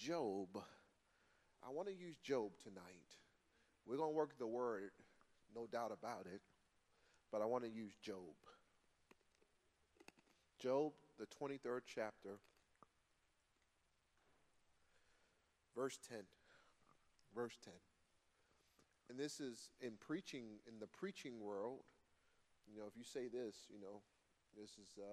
Job. I want to use Job tonight. We're going to work the word, no doubt about it, but I want to use Job. Job, the 23rd chapter, verse 10. Verse 10. And this is in preaching, in the preaching world. You know, if you say this, you know, this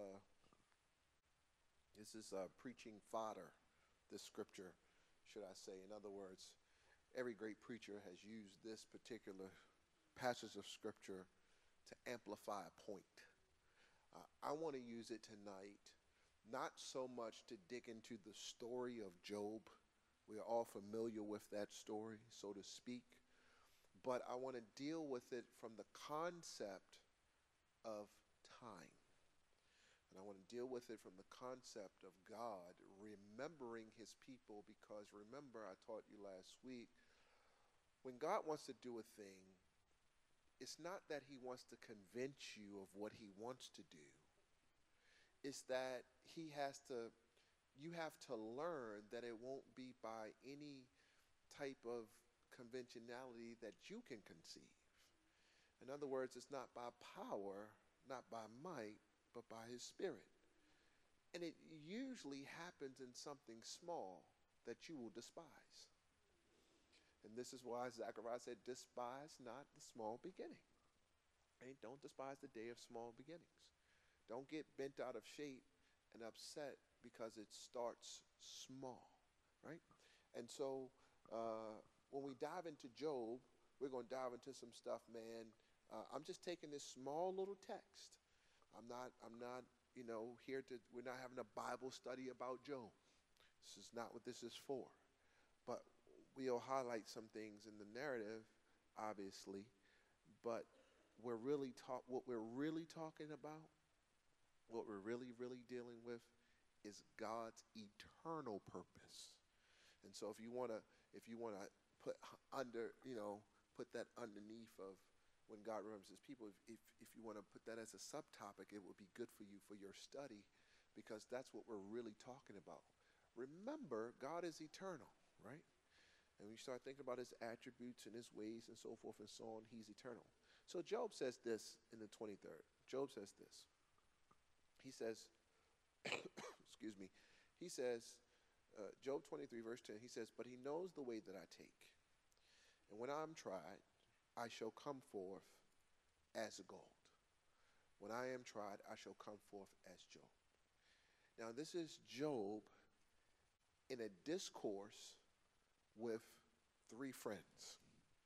is preaching fodder, this scripture, should I say. In other words, every great preacher has used this particular passage of scripture to amplify a point. I want to use it tonight, not so much to dig into the story of Job. We are all familiar with that story, so to speak. But I want to deal with it from the concept of time. And I want to deal with it from the concept of God remembering his people, because remember, I taught you last week, when God wants to do a thing, it's not that he wants to convince you of what he wants to do. It's that you have to learn that it won't be by any type of conventionality that you can conceive. In other words, it's not by power, not by might, but by his spirit. And it usually happens in something small that you will despise. And this is why Zechariah said, despise not the small beginning. And don't despise the day of small beginnings. Don't get bent out of shape and upset because it starts small, right? And so when we dive into Job, we're going to dive into some stuff, man. I'm just taking this small little text. I'm not, we're not having a Bible study about Job. This is not what this is for. But we'll highlight some things in the narrative, obviously. But what we're really talking about, what we're really dealing with, is God's eternal purpose. And so if you want to put that underneath of when God remembers his people, if you want to put that as a subtopic, it would be good for you for your study, because that's what we're really talking about. Remember, God is eternal, right? And when you start thinking about his attributes and his ways and so forth and so on, he's eternal. So Job says this in the 23rd. Job says this. He says, excuse me, he says, Job 23, verse 10, he says, but he knows the way that I take. And when I'm tried, I shall come forth as gold. When I am tried, I shall come forth as Job. Now, this is Job in a discourse with three friends.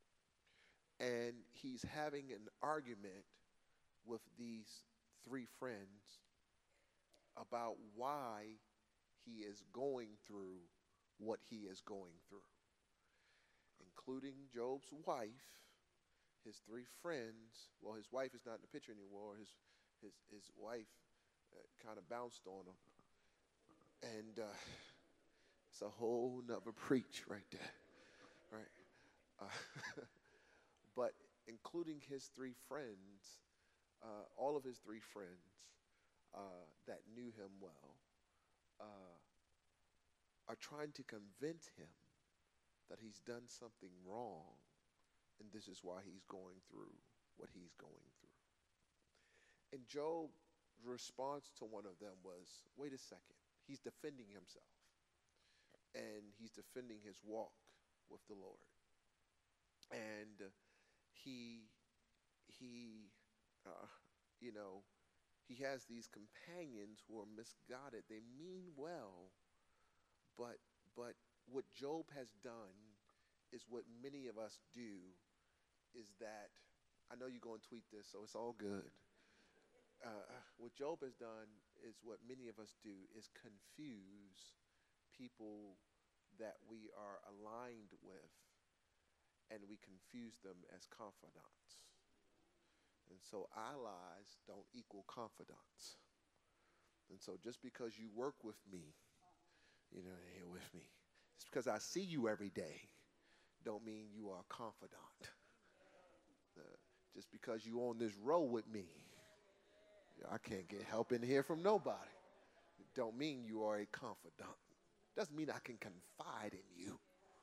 And he's having an argument with these three friends about why he is going through what he is going through, including Job's wife, his three friends. Well, his wife is not in the picture anymore. His wife kind of bounced on him. And it's a whole nother preach right there, right? But including his three friends, all of his three friends that knew him well, are trying to convince him that he's done something wrong, and this is why he's going through what he's going through. And Job's response to one of them was, wait a second, he's defending himself, and he's defending his walk with the Lord. And he has these companions who are misguided. They mean well, but what Job has done is what many of us do, is that, I know you're going to tweet this, so it's all good. What Job has done is what many of us do, is confuse people that we are aligned with, and we confuse them as confidants. And so allies don't equal confidants. And so just because you work with me, here with me, just because I see you every day, don't mean you are a confidant. Just because you on this row with me, I can't get help in here from nobody, don't mean you are a confidant. Doesn't mean I can confide in you.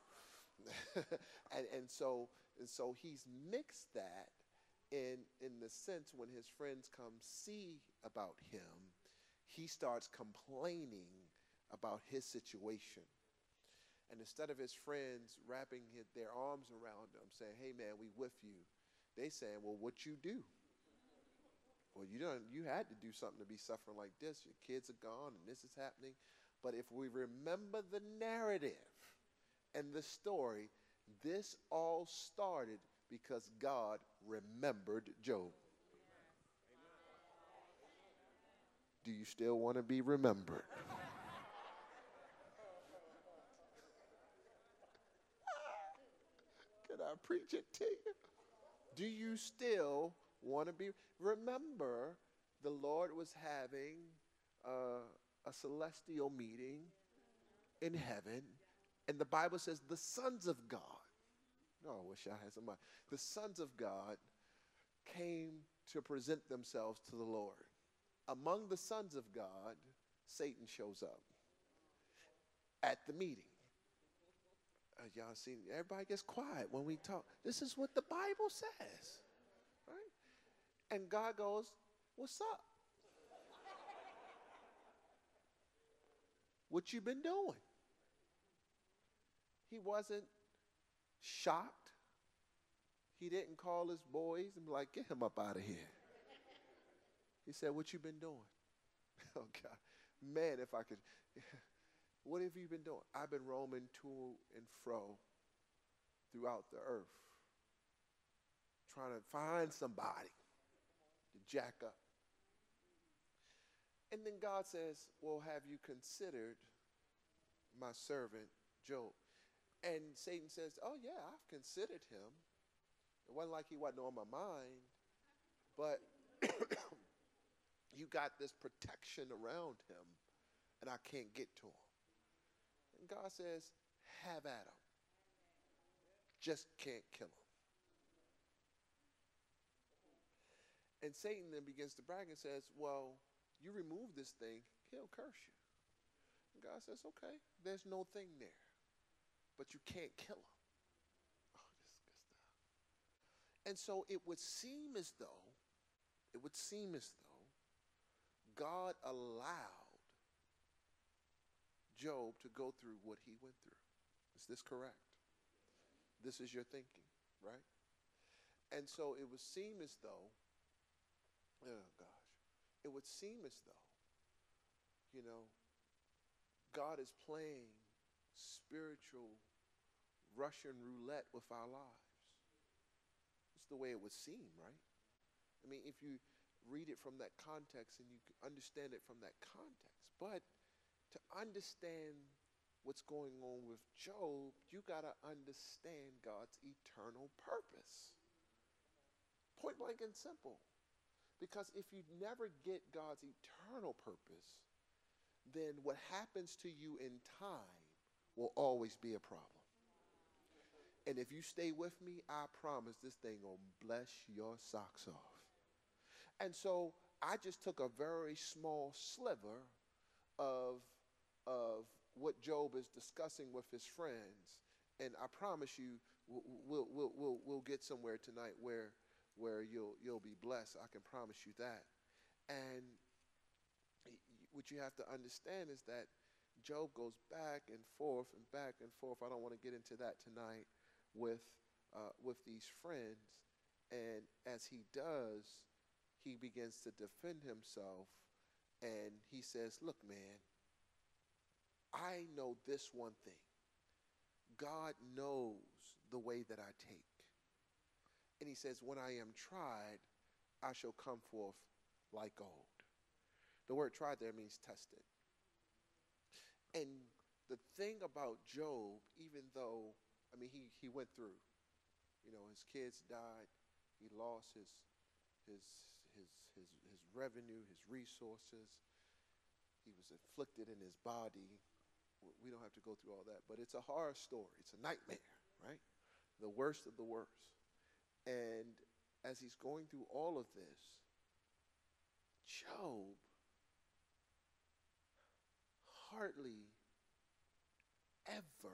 and so he's mixed that in the sense when his friends come see about him, he starts complaining about his situation. And instead of his friends wrapping their arms around him, saying, "Hey man, we with you," they saying, "Well, what you do? Well, you had to do something to be suffering like this. Your kids are gone and this is happening." But if we remember the narrative and the story, this all started because God remembered Job. Do you still want to be remembered? Can I preach it to you? Do you still want to be? Remember, the Lord was having a celestial meeting in heaven, and the Bible says the sons of God. No, I wish I had somebody. The sons of God came to present themselves to the Lord. Among the sons of God, Satan shows up at the meeting. Y'all see, everybody gets quiet when we talk. This is what the Bible says, right? And God goes, "What's up? What you been doing?" He wasn't shocked. He didn't call his boys and be like, "Get him up out of here." He said, "What you been doing?" Oh, God. Man, if I could. What have you been doing? I've been roaming to and fro throughout the earth, trying to find somebody to jack up. And then God says, "Well, have you considered my servant Job?" And Satan says, "Oh, yeah, I've considered him. It wasn't like he wasn't on my mind, but you got this protection around him, and I can't get to him." And God says, "Have at him. Just can't kill him." And Satan then begins to brag and says, "Well, you remove this thing, he'll curse you." And God says, "Okay, there's no thing there, but you can't kill him." Oh, this is good stuff. And so it would seem as though God allowed Job to go through what he went through. Is this correct? This is your thinking, right? And so it would seem as though, oh gosh, it would seem as though, God is playing spiritual Russian roulette with our lives. It's the way it would seem, right? I mean, if you read it from that context and you understand it from that context. But to understand what's going on with Job, you got to understand God's eternal purpose. Point blank and simple. Because if you never get God's eternal purpose, then what happens to you in time will always be a problem. And if you stay with me, I promise this thing will bless your socks off. And so I just took a very small sliver of what Job is discussing with his friends, and I promise you, we'll get somewhere tonight where you'll be blessed. I can promise you that. And what you have to understand is that Job goes back and forth and back and forth. I don't want to get into that tonight with these friends. And as he does, he begins to defend himself, and he says, "Look, man, I know this one thing. God knows the way that I take." And he says, "When I am tried, I shall come forth like gold." The word tried there means tested. And the thing about Job, even though, I mean, he went through, his kids died, he lost his revenue, his resources, he was afflicted in his body. We don't have to go through all that, but it's a horror story. It's a nightmare, right? The worst of the worst. And as he's going through all of this, Job hardly ever,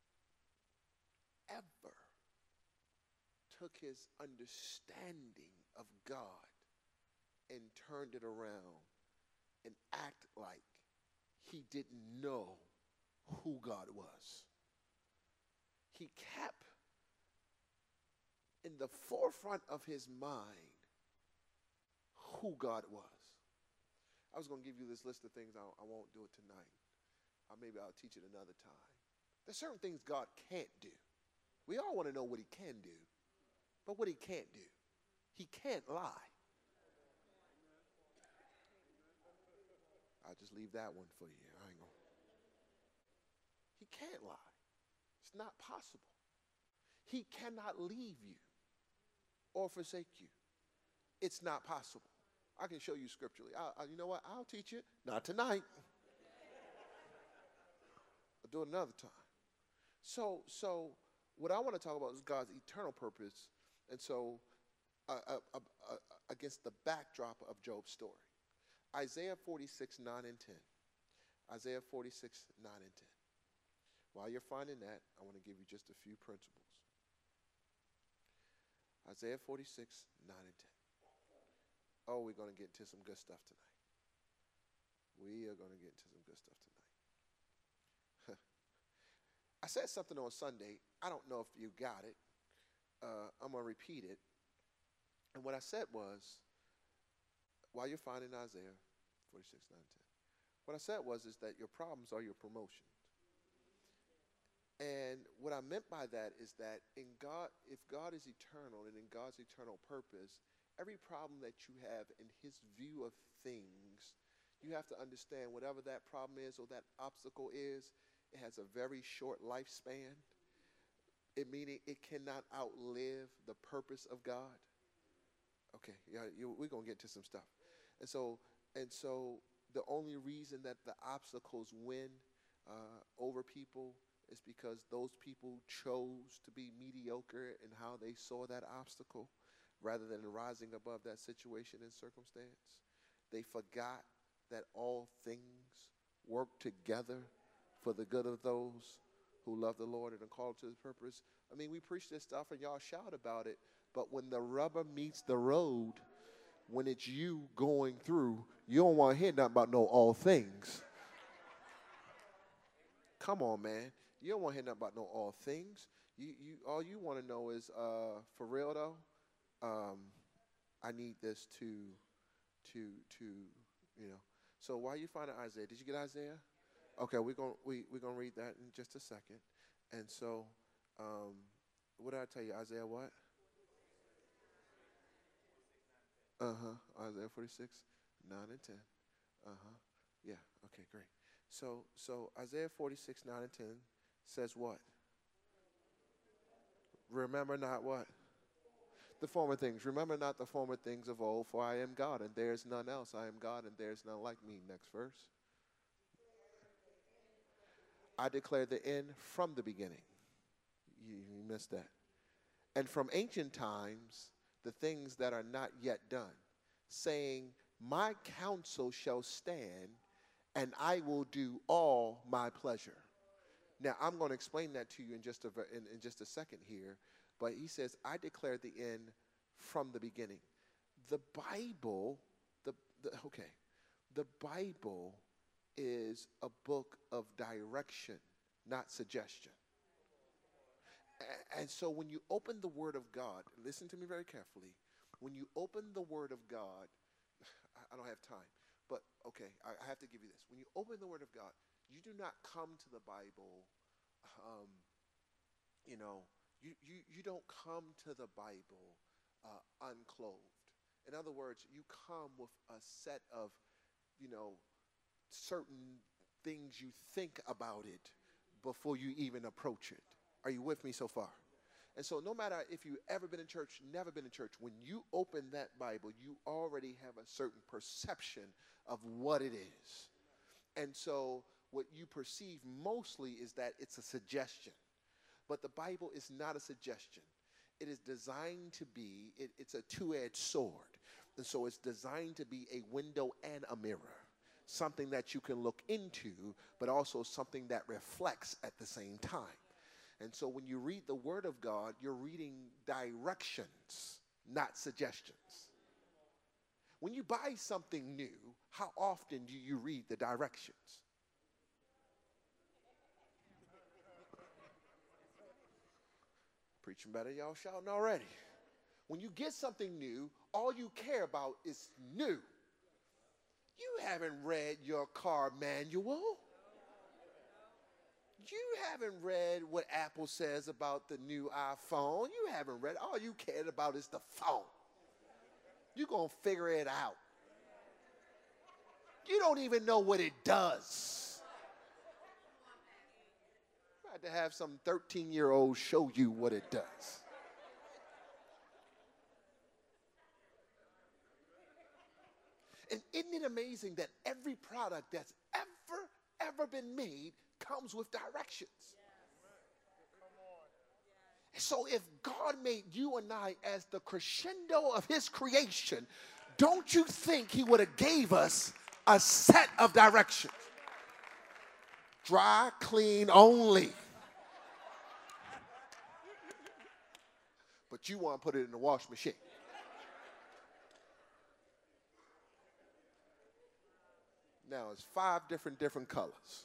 ever took his understanding of God and turned it around and act like he didn't know who God was. He kept in the forefront of his mind who God was. I was going to give you this list of things. I won't do it tonight. Maybe I'll teach it another time. There's certain things God can't do. We all want to know what he can do, but what he can't do. He can't lie. I'll just leave that one for you. He can't lie. It's not possible. He cannot leave you or forsake you. It's not possible. I can show you scripturally. You know what? I'll teach it. Not tonight. I'll do it another time. So what I want to talk about is God's eternal purpose. And so against the backdrop of Job's story. Isaiah 46, 9 and 10. Isaiah 46, 9 and 10. While you're finding that, I want to give you just a few principles. Isaiah 46, 9 and 10. Oh, we're going to get into some good stuff tonight. We are going to get into some good stuff tonight. I said something on Sunday. I don't know if you got it. I'm going to repeat it. And what I said was, while you're finding Isaiah 46, 9 and 10, what I said is that your problems are your promotions. And what I meant by that is that in God, if God is eternal and in God's eternal purpose, every problem that you have in his view of things, you have to understand whatever that problem is or that obstacle is, it has a very short lifespan. Meaning it cannot outlive the purpose of God. Okay, yeah, we're going to get to some stuff. And so the only reason that the obstacles win over people is because those people chose to be mediocre in how they saw that obstacle rather than rising above that situation and circumstance. They forgot that all things work together for the good of those who love the Lord and are called to his purpose. I mean, we preach this stuff and y'all shout about it, but when the rubber meets the road, when it's you going through, you don't want to hear nothing about no all things. Come on, man. You don't want to hear nothing about no all things. All you want to know is, for real though, I need this to, you know. So while you find Isaiah, did you get Isaiah? Okay, we're gonna read that in just a second. And so, what did I tell you? Isaiah what? Isaiah 46, 9 and 10. Yeah. Okay, great. So Isaiah 46, 9 and 10 says what? Remember not what? The former things. Remember not the former things of old, for I am God, and there is none else. I am God, and there is none like me. Next verse. I declare the end from the beginning. You missed that. And from ancient times, the things that are not yet done, saying, my counsel shall stand, and I will do all my pleasure. Now, I'm going to explain that to you in just a second here, but he says, I declare the end from the beginning. The Bible, the Bible is a book of direction, not suggestion. And so when you open the Word of God, listen to me very carefully. When you open the Word of God, I don't have time, but okay, I have to give you this. When you open the Word of God, you do not come to the Bible, you don't come to the Bible unclothed. In other words, you come with a set of, certain things you think about it before you even approach it. Are you with me so far? And so no matter if you've ever been in church, never been in church, when you open that Bible, you already have a certain perception of what it is. And so what you perceive mostly is that it's a suggestion. But the Bible is not a suggestion. It is designed to be, it's a two-edged sword. And so it's designed to be a window and a mirror. something that you can look into, but also something that reflects at the same time. And so when you read the Word of God, you're reading directions, not suggestions. When you buy something new, how often do you read the directions? Preaching better, y'all shouting already. When you get something new, all you care about is new. You haven't read your car manual. You haven't read what Apple says about the new iPhone. You haven't read. All you cared about is the phone. You're going to figure it out. You don't even know what it does. You had to have some 13-year-old show you what it does. And isn't it amazing that every product that's ever been made comes with directions? So if God made you and I as the crescendo of his creation, don't you think he would have gave us a set of directions? Dry, clean only. But you want to put it in the wash machine. Now it's 5 different colors.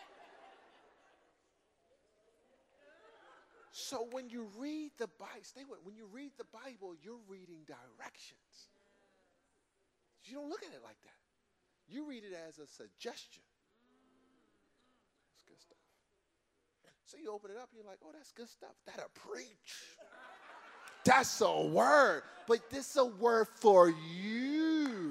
So when you read the Bible, when you read the Bible, you're reading directions. You don't look at it like that. You read it as a suggestion. That's good stuff. So you open it up and you're like, oh, that's good stuff. That'll preach. That's a word. But this is a word for you.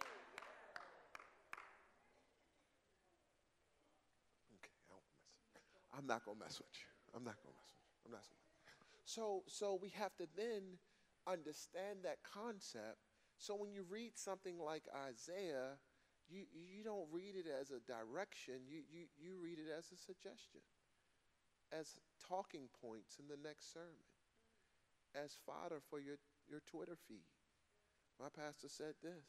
I'm not going to mess with you. I'm not going to mess with you. I'm not going to. So we have to then understand that concept. So when you read something like Isaiah, you don't read it as a direction. You read it as a suggestion, as talking points in the next sermon, as fodder for your Twitter feed. My pastor said this.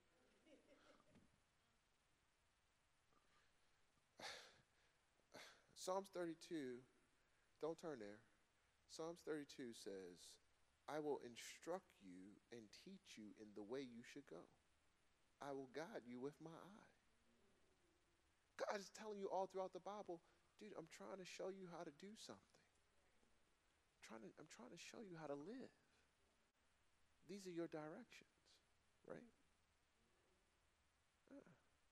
Psalms 32, don't turn there. Psalms 32 says, I will instruct you and teach you in the way you should go. I will guide you with my eye. God is telling you all throughout the Bible, dude, I'm trying to show you how to do something. I'm trying to show you how to live. These are your directions, right? Okay.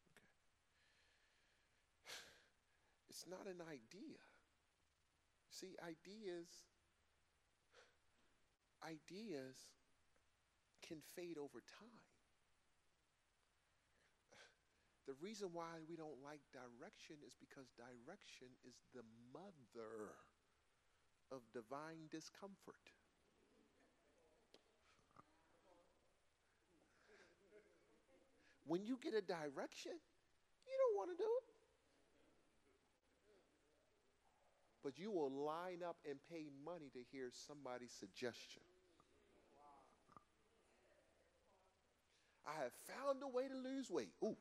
It's not an idea. See, ideas can fade over time. The reason why we don't like direction is because direction is the mother of divine discomfort. When you get a direction, you don't want to do it. But you will line up and pay money to hear somebody's suggestion. I have found a way to lose weight. Ooh.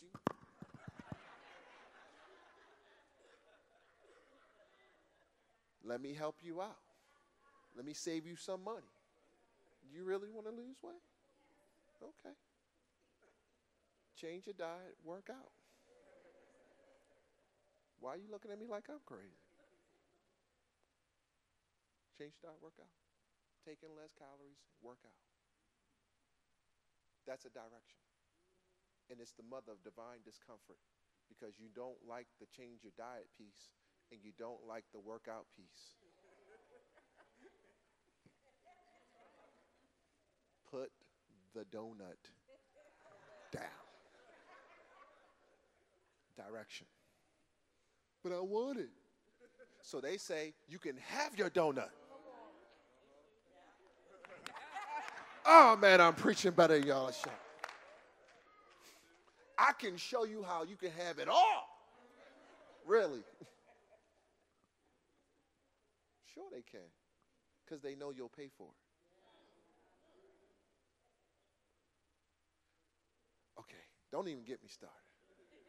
Let me help you out. Let me save you some money. You really want to lose weight? Okay. Change your diet, work out. Why are you looking at me like I'm crazy? Change your diet, work out. Take in less calories, work out. That's a direction. And it's the mother of divine discomfort because you don't like the change your diet piece and you don't like the workout piece. Put the donut down. Direction. But I want it. So they say, you can have your donut. Oh, man, I'm preaching better than y'all. I can show you how you can have it all. Really. Sure they can, because they know you'll pay for it. Okay, don't even get me started.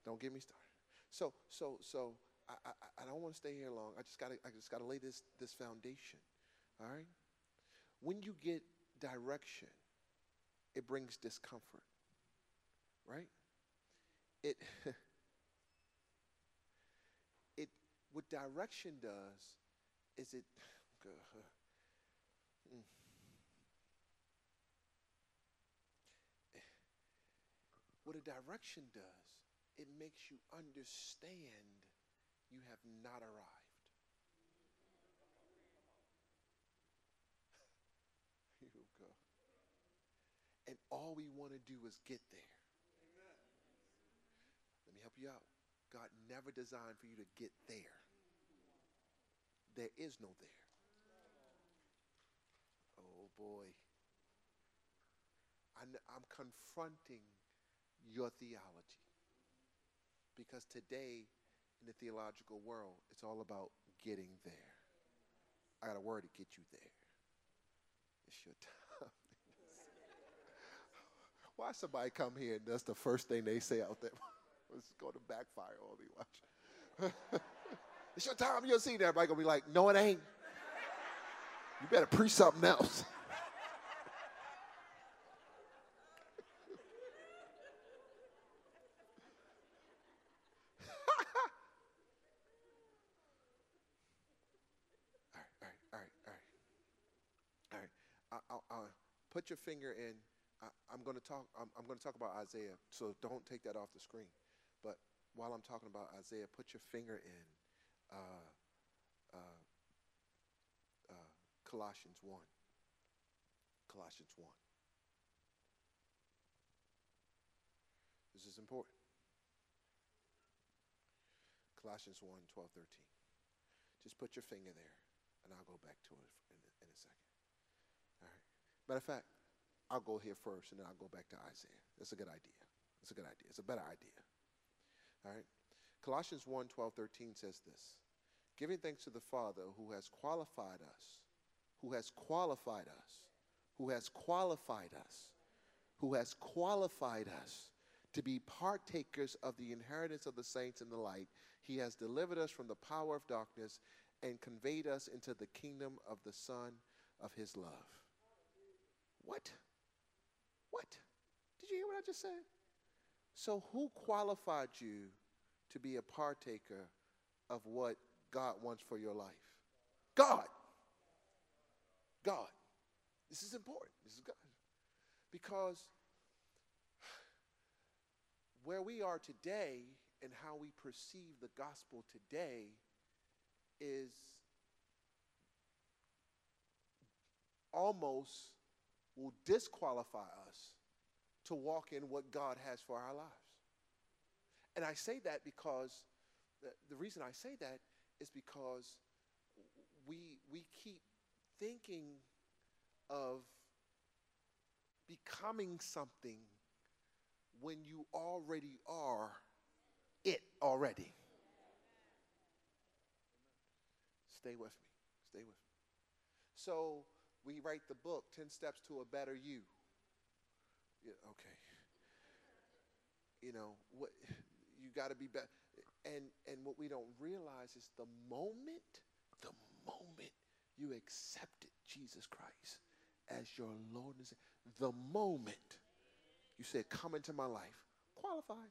Don't get me started. So I don't want to stay here long. I just gotta lay this foundation. All right. When you get direction, it brings discomfort, right? It it what direction does is it mm, what a direction does, it makes you understand you have not arrived. You go. And all we want to do is get there. Let me help you out. God never designed for you to get there. There is no there. Oh boy. I'm confronting your theology. Because today, in the theological world, it's all about getting there. I got a word to get you there. It's your time. Why somebody come here and that's the first thing they say out there? It's going to backfire on me. Watch. It's your time. You'll see. Everybody going to be like, no, it ain't. You better preach something else. All right, all right, all right. I'll put your finger in. I'm going to talk. I'm going to talk about Isaiah. So don't take that off the screen. But while I'm talking about Isaiah, put your finger in uh, uh, Colossians 1. Colossians 1. This is important. Colossians 1, 12, 13. Just put your finger there, and I'll go back to it in a second. All right. Matter of fact, I'll go here first, and then I'll go back to Isaiah. That's a good idea. It's a good idea. It's a better idea. All right. Colossians 1, 12, 13 says this. Giving thanks to the Father who has qualified us, who has qualified us, who has qualified us, who has qualified us to be partakers of the inheritance of the saints in the light. He has delivered us from the power of darkness and conveyed us into the kingdom of the Son of his love. What? What? Did you hear what I just said? So who qualified you to be a partaker of what God wants for your life? God. God. This is important. This is God. Because where we are today and how we perceive the gospel today is almost will disqualify us to walk in what God has for our lives. And I say that because the reason I say that is because we keep thinking of becoming something when you already are it already. Stay with me. Stay with me. So we write the book, 10 Steps to a Better You. Yeah, okay. You know, what you got to be better. And what we don't realize is the moment you accepted Jesus Christ as your Lord and Savior, the moment you said, come into my life, qualified.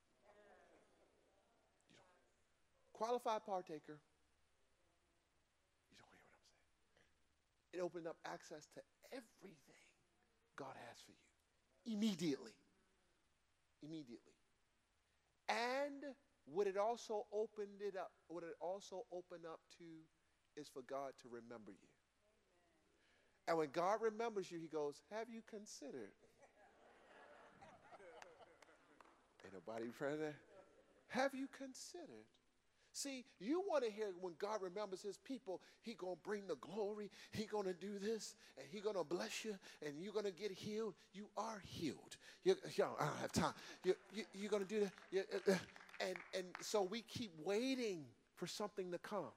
You don't. Qualified partaker. You don't hear what I'm saying. It opened up access to everything God has for you. Immediately. Immediately. And what it also opened up to is for God to remember you. And when God remembers you, he goes, have you considered? Ain't nobody praying that. Have you considered? See, you want to hear when God remembers his people, he going to bring the glory. He going to do this, and he going to bless you, and you're going to get healed. You are healed. I don't have time. You're going to do that. And so we keep waiting for something to come.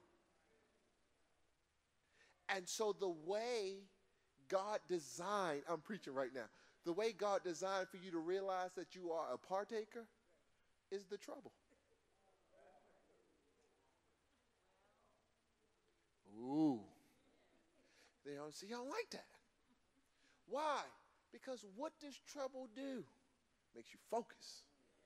And so the way God designed, I'm preaching right now, the way God designed for you to realize that you are a partaker is the trouble. Ooh. They don't see, y'all like that. Why? Because what does trouble do? Makes you focus.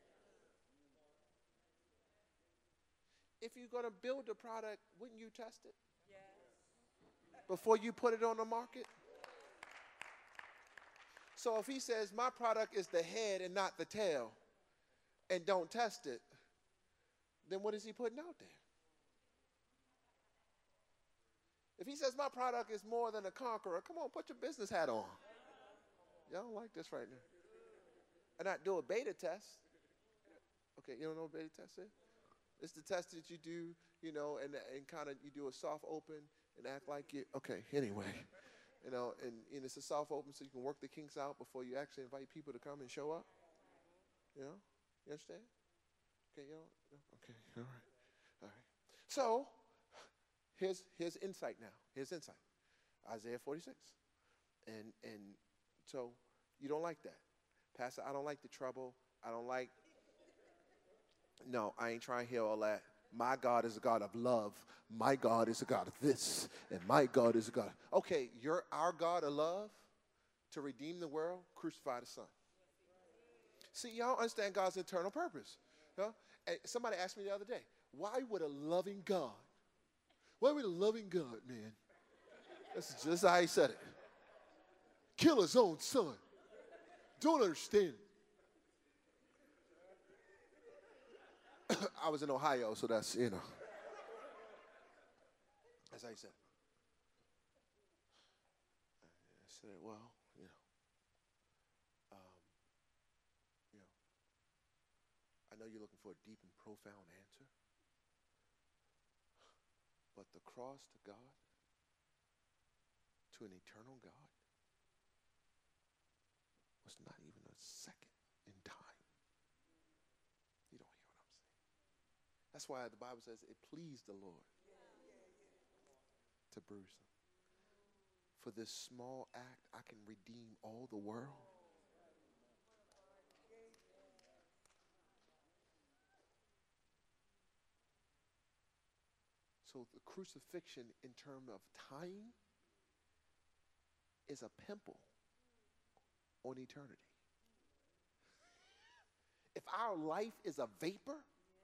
If you're going to build a product, wouldn't you test it? Before you put it on the market? So if he says, my product is the head and not the tail, and don't test it, then what is he putting out there? If he says, my product is more than a conqueror, come on, put your business hat on. Y'all don't like this right now. And not do a beta test. Okay, you don't know what beta test is? It's the test that you do, you know, and kind of you do a soft open and act like you, okay, anyway. You know, and it's a soft open so you can work the kinks out before you actually invite people to come and show up. You know? You understand? Okay, you know? Okay, all right. All right. So, here's insight now. Here's insight. Isaiah 46. And so, you don't like that. Pastor, I don't like the trouble. I don't like, no, I ain't trying to hear all that. My God is a God of love. My God is a God of this. And my God is a God. Okay, you're our God of love to redeem the world, crucify the Son. See, y'all understand God's eternal purpose. Huh? And somebody asked me the other day, why would a loving God, man, that's just how he said it, kill his own son? Don't understand. I was in Ohio, so that's, you know. That's how he said it. I said, well, you know, I know you're looking for a deep and profound answer, but the cross to God, to an eternal God, was not even a second in time. You don't hear what I'm saying. That's why the Bible says it pleased the Lord to bruise them. For this small act, I can redeem all the world. So the crucifixion in terms of time is a pimple on eternity. If our life is a vapor,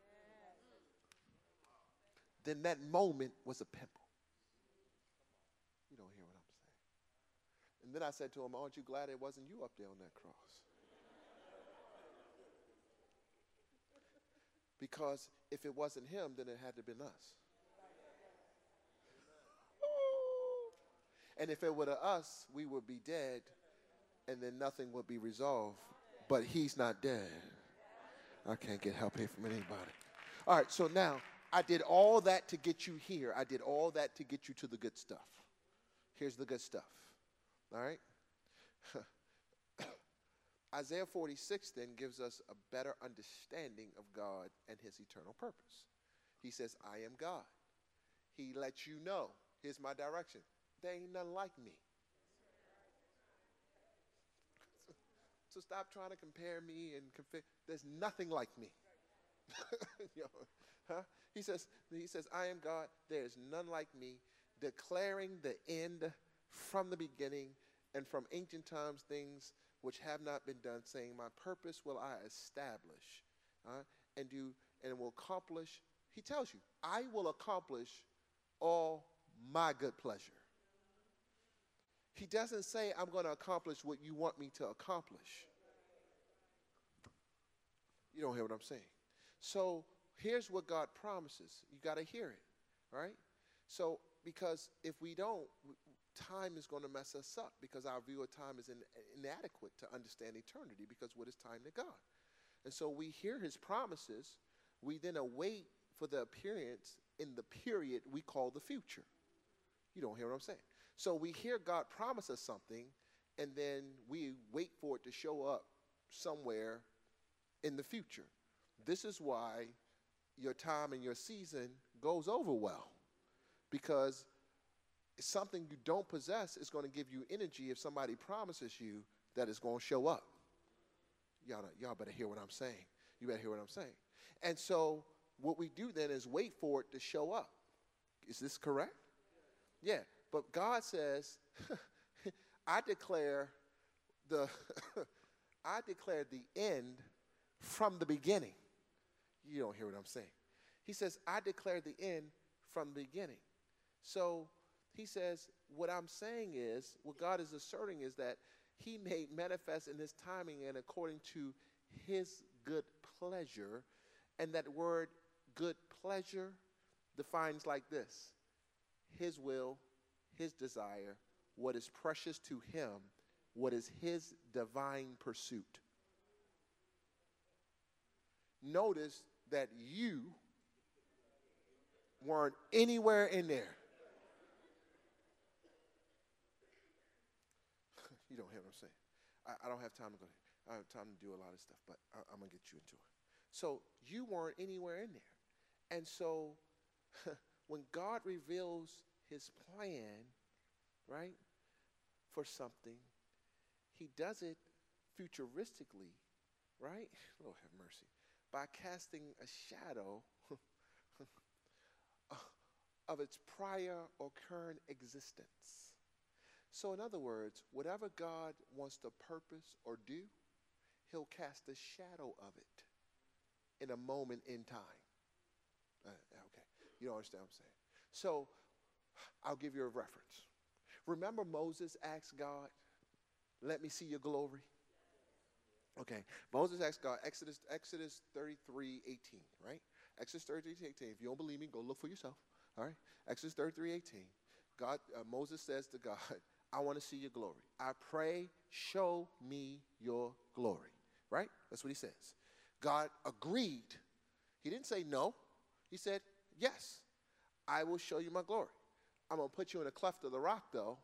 then that moment was a pimple. You don't hear what I'm saying. And then I said to him, aren't you glad it wasn't you up there on that cross? Because if it wasn't him, then it had to have been us. And if it were to us, we would be dead, and then nothing would be resolved. But he's not dead. I can't get help here from anybody. All right, so now, I did all that to get you here. I did all that to get you to the good stuff. Here's the good stuff. All right? Isaiah 46 then gives us a better understanding of God and his eternal purpose. He says, I am God. He lets you know, here's my direction. There ain't none like me. So stop trying to compare me and compare. There's nothing like me. You know, huh? He says, I am God. There is none like me, declaring the end from the beginning and from ancient times things which have not been done, saying, my purpose will I establish and will accomplish. He tells you, I will accomplish all my good pleasure. He doesn't say, I'm going to accomplish what you want me to accomplish. You don't hear what I'm saying. So here's what God promises. You got to hear it, right? So because if we don't, time is going to mess us up because our view of time is inadequate to understand eternity, because what is time to God? And so we hear his promises. We then await for the appearance in the period we call the future. You don't hear what I'm saying. So we hear God promise us something, and then we wait for it to show up somewhere in the future. This is why your time and your season goes over well, because something you don't possess is going to give you energy if somebody promises you that it's going to show up. Y'all better hear what I'm saying. You better hear what I'm saying. And so what we do then is wait for it to show up. Is this correct? Yeah. But God says, I declare the I declare the end from the beginning. You don't hear what I'm saying. He says, I declare the end from the beginning. So he says, what I'm saying is, what God is asserting is that he made manifest in his timing and according to his good pleasure. And that word good pleasure defines like this: his will, his desire, what is precious to him, what is his divine pursuit. Notice that you weren't anywhere in there. You don't hear what I'm saying. I don't have time to go there. I have time to do a lot of stuff, but I'm going to get you into it. So you weren't anywhere in there. And so when God reveals his plan, right, for something, he does it futuristically, right? Lord have mercy. By casting a shadow of its prior or current existence. So in other words, whatever God wants to purpose or do, he'll cast a shadow of it in a moment in time. Okay, you don't understand what I'm saying. So I'll give you a reference. Remember Moses asked God, let me see your glory? Okay, Moses asked God, Exodus 33:18, right? Exodus 33:18. If you don't believe me, go look for yourself. All right, Exodus 33:18. God, Moses says to God, I want to see your glory. I pray, show me your glory. Right? That's what he says. God agreed. He didn't say no. He said, yes, I will show you my glory. I'm going to put you in a cleft of the rock, though,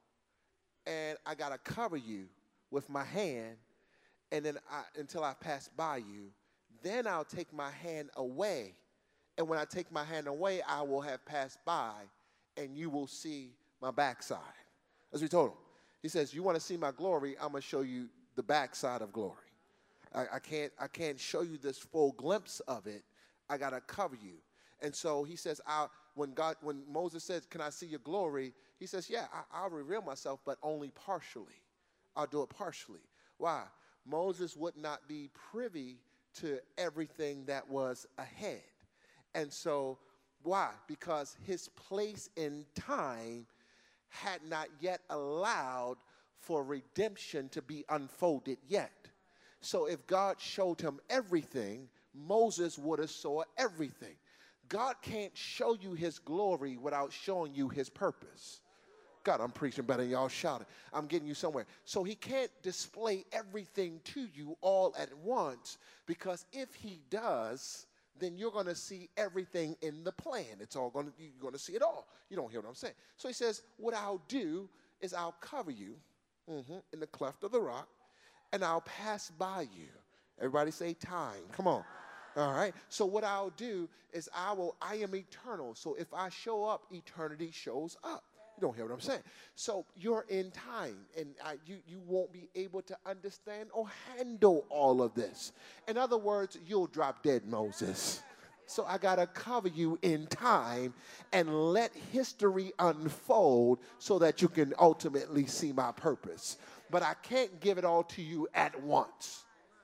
and I got to cover you with my hand, and then until I pass by you. Then I'll take my hand away, and when I take my hand away, I will have passed by, and you will see my backside. As we told him. He says, you want to see my glory, I'm going to show you the backside of glory. I can't show you this full glimpse of it. I got to cover you. And so he says, when Moses says, can I see your glory? He says, yeah, I'll reveal myself, but only partially. I'll do it partially. Why? Moses would not be privy to everything that was ahead. And so why? Because his place in time had not yet allowed for redemption to be unfolded yet. So if God showed him everything, Moses would have saw everything. God can't show you his glory without showing you his purpose. God, I'm preaching better than y'all shouting. I'm getting you somewhere. So he can't display everything to you all at once, because if he does, then you're going to see everything in the plan. You're going to see it all. You don't hear what I'm saying. So he says, what I'll do is I'll cover you in the cleft of the rock, and I'll pass by you. Everybody say time. Come on. All right. So what I'll do is I am eternal. So if I show up, eternity shows up. You don't hear what I'm saying. So you're in time, and you won't be able to understand or handle all of this. In other words, you'll drop dead, Moses. So I got to cover you in time and let history unfold so that you can ultimately see my purpose. But I can't give it all to you at once.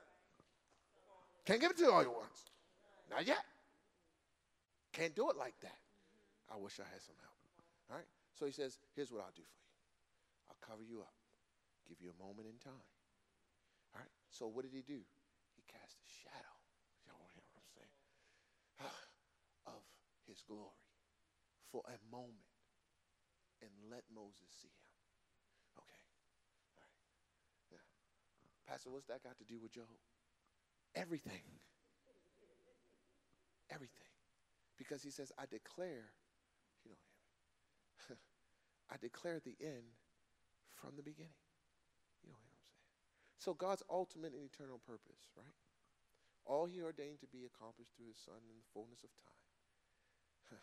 Can't give it to you all at once. Not yet. Can't do it like that. I wish I had some help. All right. So he says, here's what I'll do for you. I'll cover you up, give you a moment in time. All right. So what did he do? He cast a shadow. Y'all hear what I'm saying? Of his glory for a moment and let Moses see him. Okay. All right. Yeah. Pastor, what's that got to do with Job? Everything. Everything. Because he says, I declare, you don't hear me. I declare the end from the beginning. You know what I'm saying? So God's ultimate and eternal purpose, right? All he ordained to be accomplished through his Son in the fullness of time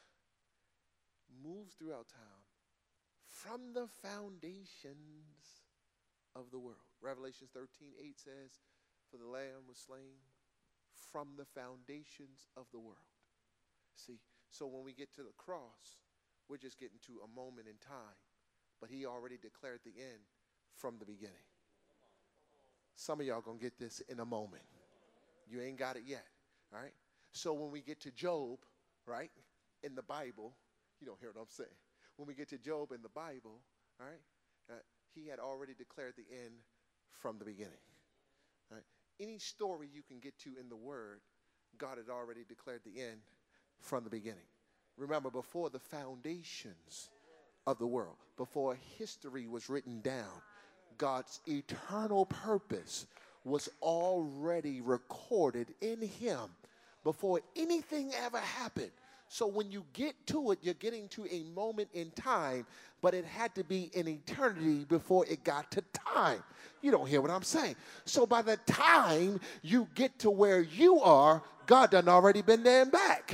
moves throughout time from the foundations of the world. Revelation 13:8 says, for the Lamb was slain from the foundations of the world. See, so when we get to the cross, we're just getting to a moment in time, but he already declared the end from the beginning. Some of y'all gonna get this in a moment. You ain't got it yet, all right? So when we get to Job, right, in the Bible, you don't hear what I'm saying. When we get to Job in the Bible, all right, he had already declared the end from the beginning. All right? Any story you can get to in the Word, God had already declared the end from the beginning. Remember, before the foundations of the world, before history was written down, God's eternal purpose was already recorded in him before anything ever happened. So when you get to it, you're getting to a moment in time, but it had to be in eternity before it got to time. You don't hear what I'm saying. So by the time you get to where you are, God done already been there and back.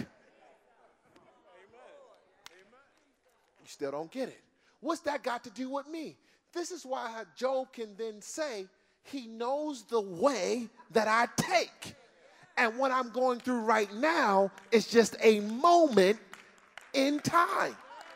You still don't get it. What's that got to do with me? This is why Job can then say, he knows the way that I take. And what I'm going through right now is just a moment in time.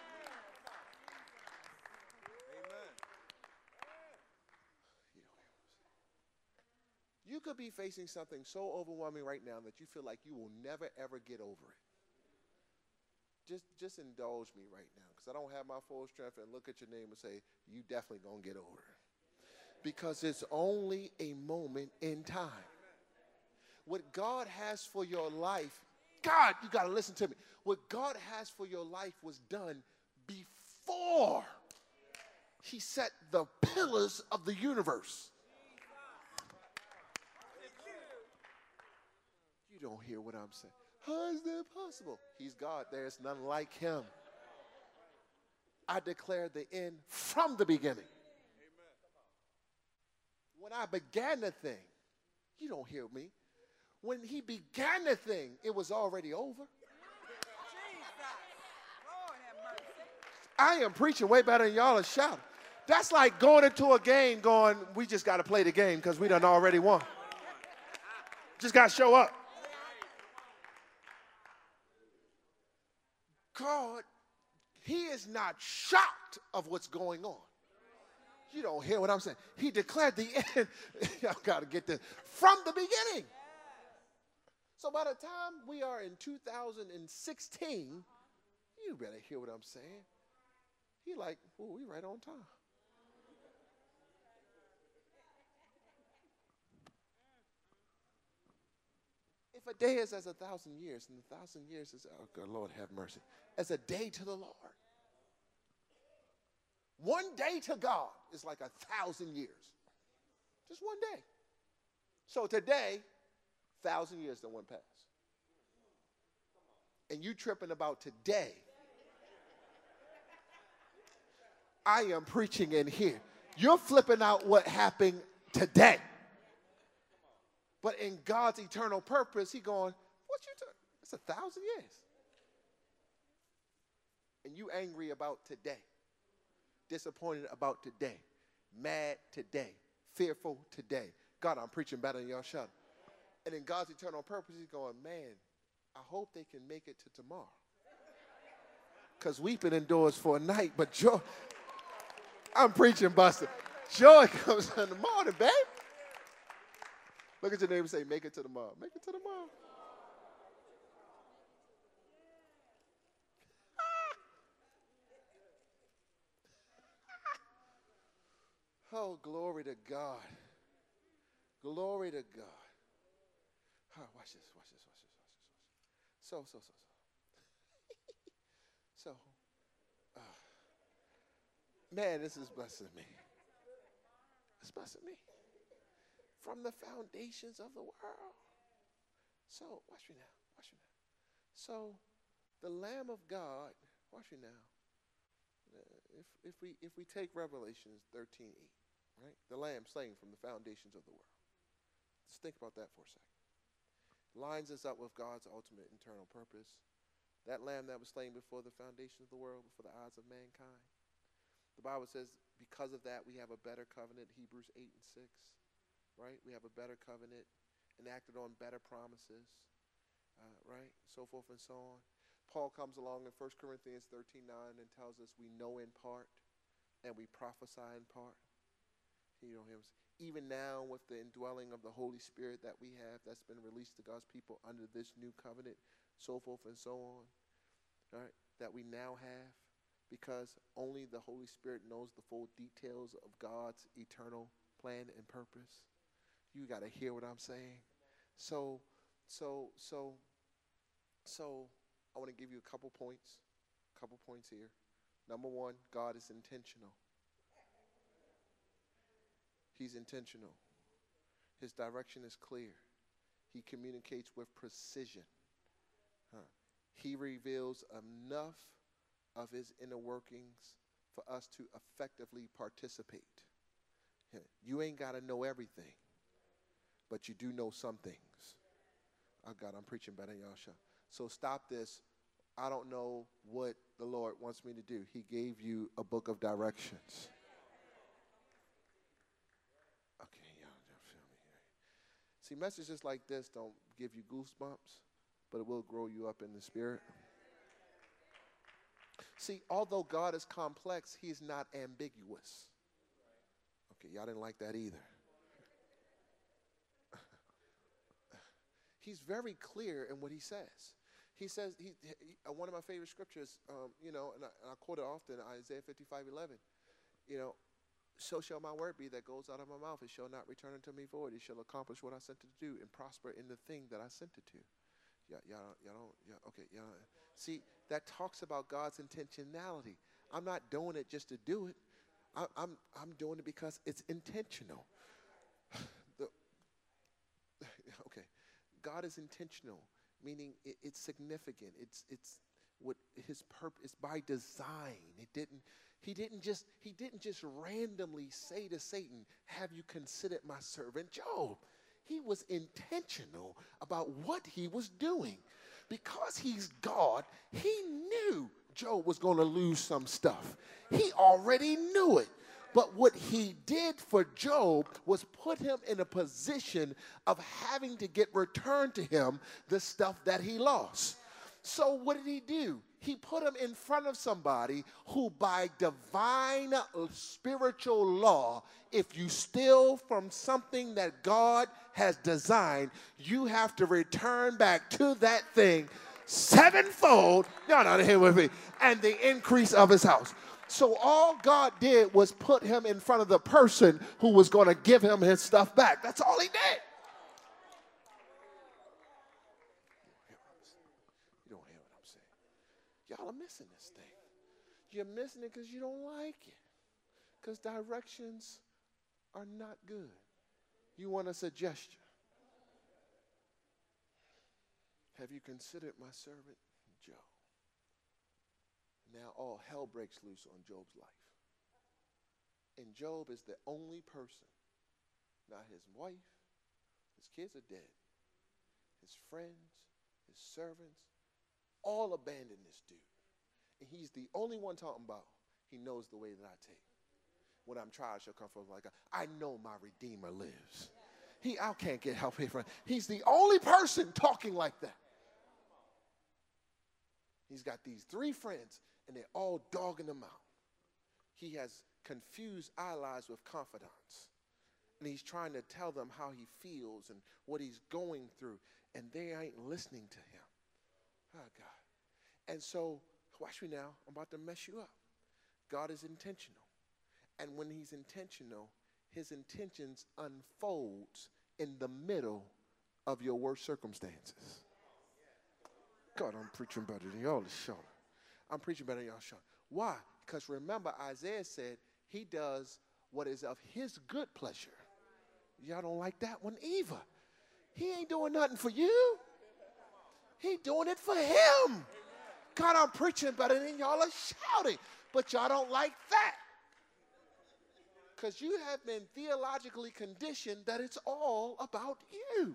You could be facing something so overwhelming right now that you feel like you will never, ever get over it. Just indulge me right now, because I don't have my full strength, and look at your name and say, you definitely going to get over it. Because it's only a moment in time. What God has for your life, God, you got to listen to me. What God has for your life was done before he set the pillars of the universe. You don't hear what I'm saying. How is that possible? He's God. There's none like him. I declare the end from the beginning. When I began the thing, you don't hear me. When he began the thing, it was already over. I am preaching way better than y'all are shouting. That's like going into a game going, we just got to play the game because we done already won. Just got to show up. God, he is not shocked of what's going on. You don't hear what I'm saying. He declared the end. Y'all got to get this from the beginning. So by the time we are in 2016, you better hear what I'm saying. He like, oh, we right on time. If a day is as 1,000 years, and 1,000 years is, oh, good Lord, have mercy, as a day to the Lord. One day to God is like 1,000 years. Just one day. So today, 1,000 years that went past. And you tripping about today. I am preaching in here. You're flipping out what happened today. But in God's eternal purpose, he going, what you doing? It's 1,000 years. And you angry about today. Disappointed about today. Mad today. Fearful today. God, I'm preaching better than y'all shouting. And in God's eternal purpose, he's going, man, I hope they can make it to tomorrow. Because weeping endures for a night, but joy, I'm preaching, Buster. Joy comes in the morning, babe. Look at your neighbor and say, make it to tomorrow. Make it to tomorrow. Oh, glory to God. Glory to God. Oh, watch this. So. Man, this is blessing me. It's blessing me. From the foundations of the world. So, watch me now. So, the Lamb of God, watch me now. If we take Revelations 13:8, right? The Lamb slain from the foundations of the world. Just think about that for a second. Lines us up with God's ultimate internal purpose. That Lamb that was slain before the foundation of the world, before the eyes of mankind. The Bible says because of that we have a better covenant, Hebrews 8:6, right? We have a better covenant. enacted on better promises, right? So forth and so on. Paul comes along in 1 Corinthians 13:9 and tells us we know in part and we prophesy in part. You know, even now with the indwelling of the Holy Spirit that we have, that's been released to God's people under this new covenant, so forth and so on, right, that we now have, because only the Holy Spirit knows the full details of God's eternal plan and purpose. You got to hear what I'm saying. So I want to give you a couple points here. Number one, God is intentional. He's intentional. His direction is clear. He communicates with precision. He reveals enough of his inner workings for us to effectively participate. You ain't got to know everything, but you do know some things. Oh God, I'm preaching better than y'all. So stop this. I don't know what the Lord wants me to do. He gave you a book of directions. Okay, y'all feel me. See, messages like this don't give you goosebumps, but it will grow you up in the spirit. See, although God is complex, he's not ambiguous. Okay, y'all didn't like that either. He's very clear in what he says. He says, one of my favorite scriptures, and I quote it often, Isaiah 55:11. So shall my word be that goes out of my mouth. It shall not return unto me void. It shall accomplish what I sent it to do and prosper in the thing that I sent it to. See, that talks about God's intentionality. I'm not doing it just to do it. I'm doing it because it's intentional. Okay, God is intentional, meaning it's significant. It's what his purpose by design. He didn't just randomly say to Satan, "Have you considered my servant Job?" He was intentional about what he was doing. Because he's God, he knew Job was going to lose some stuff. He already knew it. But what he did for Job was put him in a position of having to get returned to him the stuff that he lost. So what did he do? He put him in front of somebody who by divine spiritual law, if you steal from something that God has designed, you have to return back to that thing sevenfold, y'all not here with me, and the increase of his house. So all God did was put him in front of the person who was going to give him his stuff back. That's all he did. You don't hear what I'm saying. Y'all are missing this thing. You're missing it because you don't like it. Because directions are not good. You want a suggestion. Have you considered my servant Job? Now all hell breaks loose on Job's life. And Job is the only person, not his wife, his kids are dead, his friends, his servants, all abandoned this dude. And he's the only one talking about, he knows the way that I take. When I'm tried, shall come from like, I know my Redeemer lives. I can't get help here from. He's the only person talking like that. He's got these three friends, and they're all dogging him out. He has confused allies with confidants. And he's trying to tell them how he feels and what he's going through, and they ain't listening to him. Oh, God. And so, watch me now. I'm about to mess you up. God is intentional. And when he's intentional, his intentions unfolds in the middle of your worst circumstances. God, I'm preaching better than y'all is showing. I'm preaching better than y'all showing. Why? Because remember, Isaiah said he does what is of his good pleasure. Y'all don't like that one either. He ain't doing nothing for you. He doing it for him. God, I'm preaching better than y'all are shouting. But y'all don't like that. Because you have been theologically conditioned that it's all about you.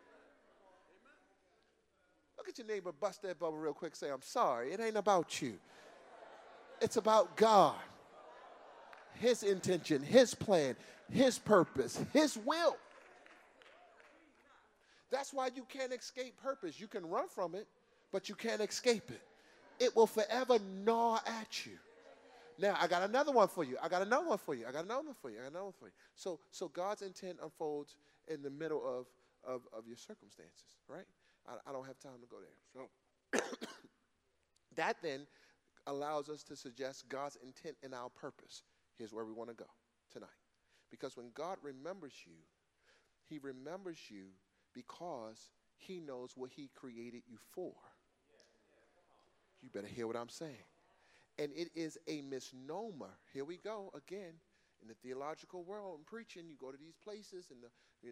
Look at your neighbor, bust that bubble real quick, say, I'm sorry, it ain't about you. It's about God, his intention, his plan, his purpose, his will. That's why you can't escape purpose. You can run from it, but you can't escape it. It will forever gnaw at you. Now, I got another one for you. I got another one for you. So God's intent unfolds in the middle of your circumstances, right? I don't have time to go there. So that then allows us to suggest God's intent and our purpose. Here's where we want to go tonight. Because when God remembers you, he remembers you because he knows what he created you for. You better hear what I'm saying. And it is a misnomer. Here we go again. In the theological world and preaching, you go to these places and,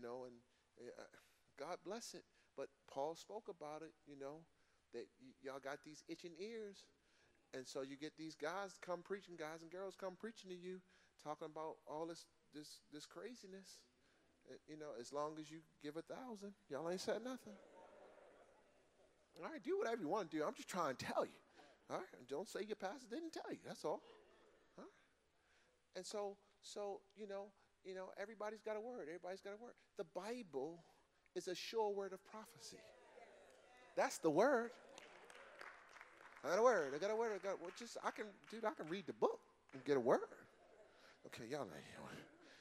God bless it. But Paul spoke about it, that y'all got these itching ears. And so you get these guys come preaching, guys and girls come preaching to you, talking about all this craziness. As long as you give 1,000, y'all ain't said nothing. All right, do whatever you want to do. I'm just trying to tell you. All right, don't say your pastor didn't tell you. That's all. All right? And so everybody's got a word. Everybody's got a word. The Bible is a sure word of prophecy. That's the word. I got a word. I can read the book and get a word. Okay, y'all ain't here with me.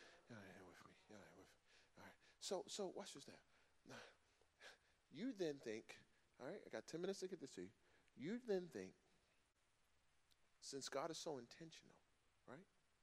All right. So watch this now. You then think, all right, I got 10 minutes to get this to you. You then think, since God is so intentional, right?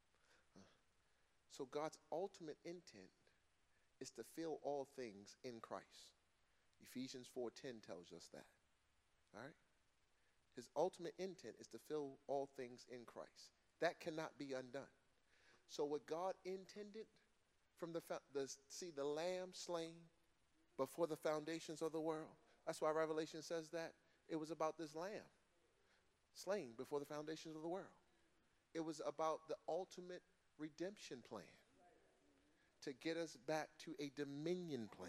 So God's ultimate intent is to fill all things in Christ. Ephesians 4:10 tells us that. All right? His ultimate intent is to fill all things in Christ. That cannot be undone. So what God intended from the lamb slain before the foundations of the world. That's why Revelation says that. It was about this lamb slain before the foundations of the world. It was about the ultimate redemption plan to get us back to a dominion plan.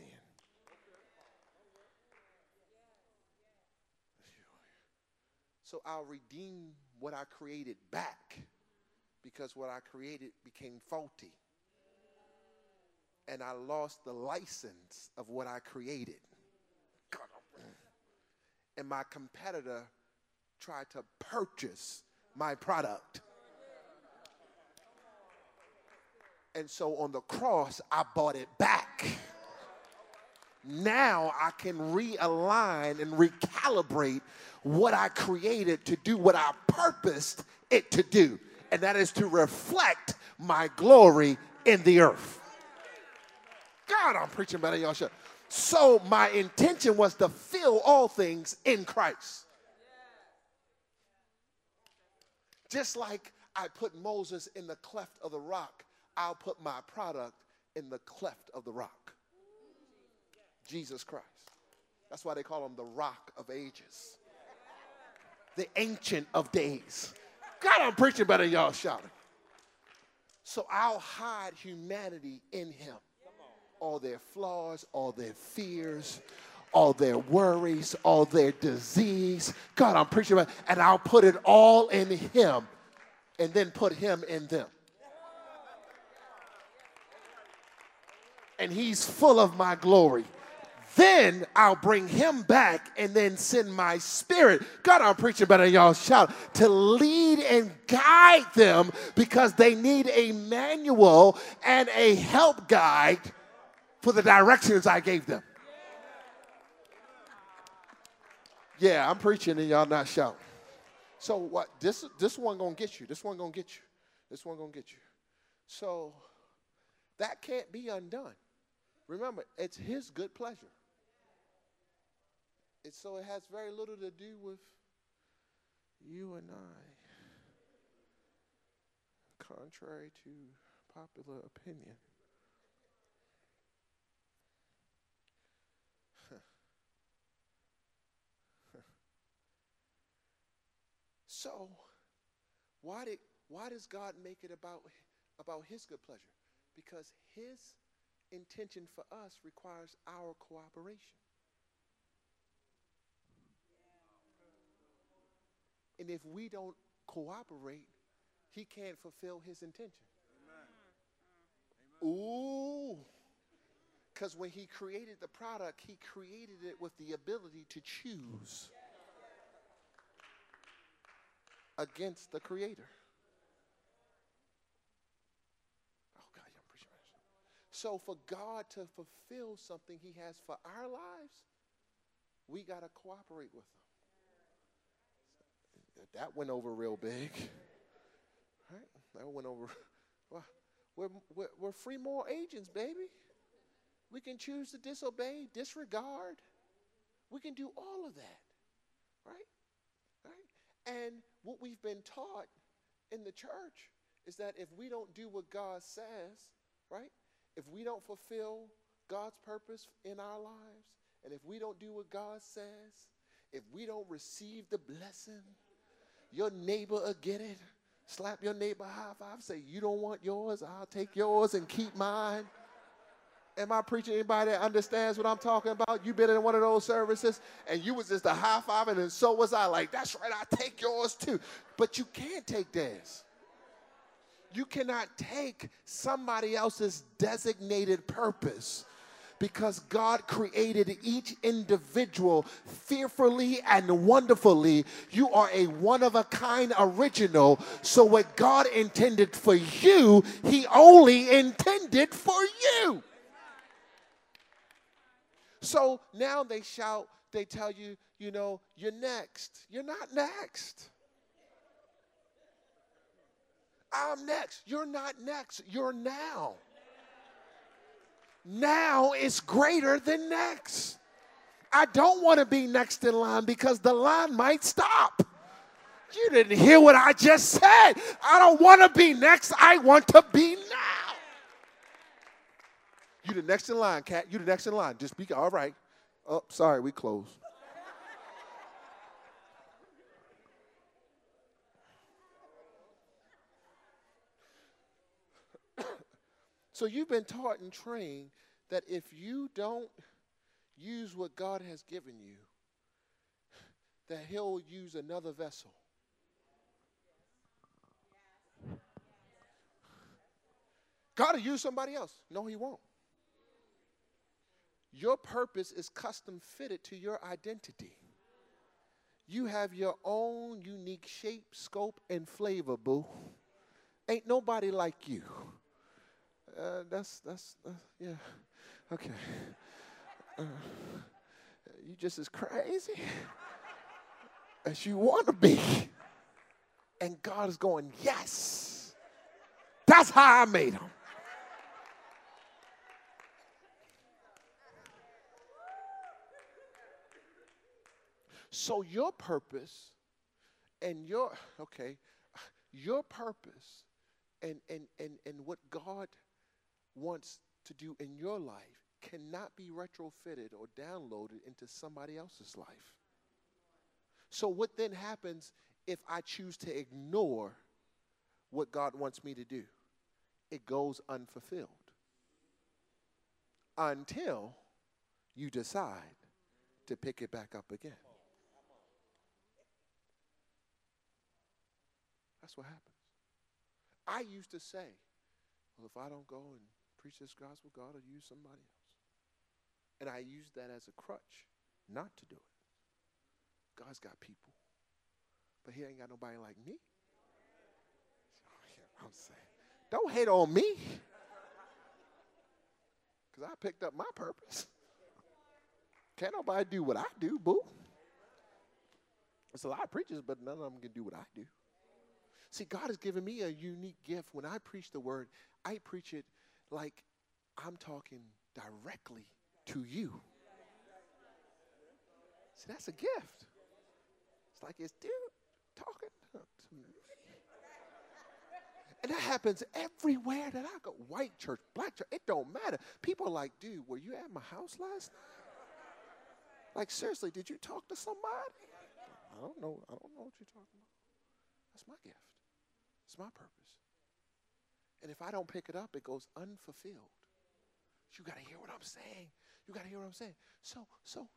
So I'll redeem what I created back because what I created became faulty. And I lost the license of what I created. And my competitor tried to purchase my product. And so on the cross, I bought it back. Now I can realign and recalibrate what I created to do what I purposed it to do. And that is to reflect my glory in the earth. God, I'm preaching better, y'all should. So my intention was to fill all things in Christ. Just like I put Moses in the cleft of the rock, I'll put my product in the cleft of the rock. Jesus Christ. That's why they call him the Rock of Ages. The Ancient of Days. God, I'm preaching better, y'all shouting. So I'll hide humanity in him. All their flaws, all their fears, all their worries, all their disease. God, I'm preaching about it. And I'll put it all in him and then put him in them. And he's full of my glory. Then I'll bring him back and then send my spirit. God, I'm preaching better, y'all shout. To lead and guide them because they need a manual and a help guide for the directions I gave them. Yeah, I'm preaching and y'all not shouting. So what? This one gonna get you. This one gonna get you. This one gonna get you. So that can't be undone. Remember, it's his good pleasure. So it has very little to do with you and I. Contrary to popular opinion. So, why does God make it about his good pleasure? Because his intention for us requires our cooperation. And if we don't cooperate, he can't fulfill his intention. Amen. Ooh. Because when he created the product, he created it with the ability to choose against the creator. Oh, God, I'm preaching. So for God to fulfill something he has for our lives, we got to cooperate with him. That went over real big. Right? That went over. Well, we're free moral agents, baby. We can choose to disobey, disregard. We can do all of that. Right? Right? And what we've been taught in the church is that if we don't do what God says, right? If we don't fulfill God's purpose in our lives, and if we don't do what God says, if we don't receive the blessing, your neighbor will get it. Slap your neighbor high five, say, you don't want yours, I'll take yours and keep mine. Am I preaching anybody that understands what I'm talking about? You've been in one of those services, and you was just a high fiving, and so was I. Like, that's right, I take yours too. But you can't take theirs. You cannot take somebody else's designated purpose, because God created each individual fearfully and wonderfully. You are a one-of-a-kind original. So what God intended for you, he only intended for you. So now they shout, they tell you, you know, you're next. You're not next. I'm next. You're not next. You're now. Now is greater than next. I don't want to be next in line because the line might stop. You didn't hear what I just said. I don't want to be next. I want to be now. You the next in line, Cat. You the next in line. Just be all right. Oh, sorry, we closed. So you've been taught and trained that if you don't use what God has given you, that he'll use another vessel. God will use somebody else. No, he won't. Your purpose is custom fitted to your identity. You have your own unique shape, scope, and flavor, boo. Ain't nobody like you. Yeah, okay. You just as crazy as you want to be. And God is going, yes. That's how I made him. So your purpose and your purpose and what God wants to do in your life cannot be retrofitted or downloaded into somebody else's life. So what then happens if I choose to ignore what God wants me to do? It goes unfulfilled until you decide to pick it back up again. That's what happens. I used to say, well, if I don't go and preach this gospel, God will use somebody else. And I used that as a crutch not to do it. God's got people, but he ain't got nobody like me. I'm saying, don't hate on me, because I picked up my purpose. Can't nobody do what I do, boo. There's a lot of preachers, but none of them can do what I do. See, God has given me a unique gift. When I preach the word, I preach it like I'm talking directly to you. See, that's a gift. It's like it's dude talking to me. And that happens everywhere that I go. White church, black church, it don't matter. People are like, dude, were you at my house last night? Like, seriously, did you talk to somebody? I don't know what you're talking about. That's my gift. It's my purpose. And if I don't pick it up, it goes unfulfilled. You got to hear what I'm saying. You got to hear what I'm saying. So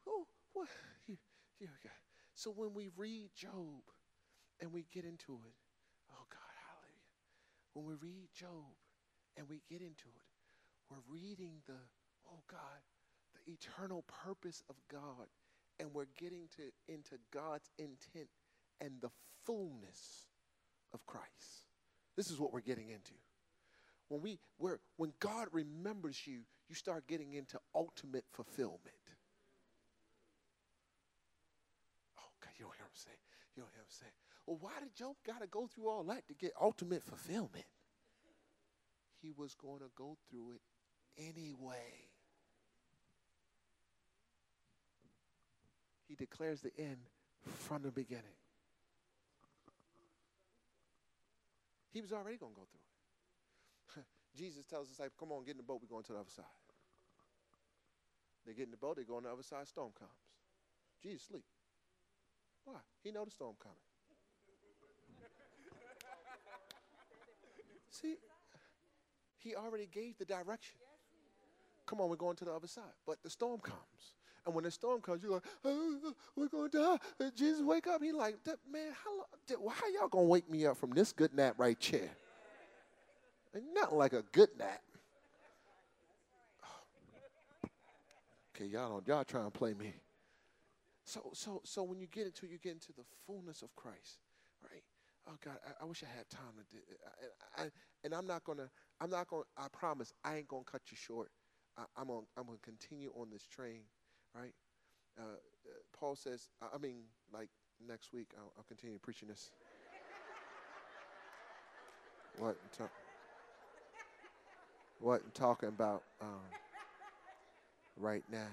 when we read Job and we get into it, oh God, hallelujah. When we read Job and we get into it, we're reading the oh God, the eternal purpose of God. And we're getting into God's intent and the fullness of Christ. This is what we're getting into. When God remembers you, you start getting into ultimate fulfillment. Oh, God, you don't hear what I'm saying. You don't hear what I'm saying. Well, why did Job got to go through all that to get ultimate fulfillment? He was going to go through it anyway. He declares the end from the beginning. He was already going to go through it. Jesus tells us, like, come on, get in the boat, we're going to the other side. They get in the boat, they go on the other side, storm comes. Jesus sleep. Why? He know the storm coming. See, he already gave the direction. Come on, we're going to the other side. But the storm comes. And when the storm comes, you're like, oh, we're going to die. Jesus, wake up. He's like, man, how y'all going to wake me up from this good nap right here? Ain't nothing like a good nap. Okay, y'all trying to play me. So when you get into the fullness of Christ, right? Oh God, I wish I had time to do it. And I promise I ain't gonna cut you short. I'm gonna continue on this train, right? Paul says, like next week I'll continue preaching this. What I'm talking about right now.